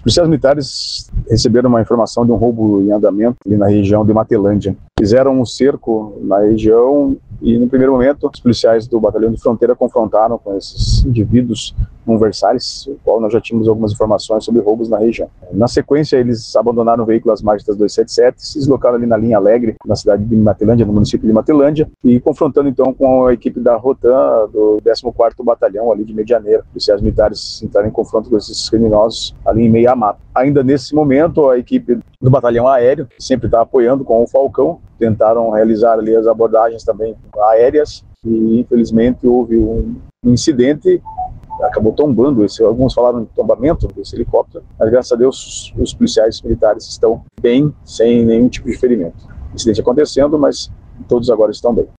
policiais militares receberam uma informação de um roubo em andamento ali na região de Matelândia. Fizeram um cerco na região e, no primeiro momento, os policiais do Batalhão de Fronteira confrontaram com esses indivíduos num Versalhes, o qual nós já tínhamos algumas informações sobre roubos na região. Na sequência, eles abandonaram o veículo às margens das 277, se deslocaram ali na linha Alegre, na cidade de Matelândia, no município de Matelândia, e confrontando então com a equipe da Rotan, do 14º Batalhão ali de Medianeira. Os policiais militares entraram em confronto com esses criminosos ali em meio à mata. Ainda nesse momento, a equipe do Batalhão Aéreo, que sempre está apoiando com o Falcão, tentaram realizar ali as abordagens também aéreas e, infelizmente, houve um incidente, acabou tombando, alguns falaram de tombamento desse helicóptero, mas graças a Deus os policiais militares estão bem, sem nenhum tipo de ferimento. Incidente acontecendo, mas todos agora estão bem.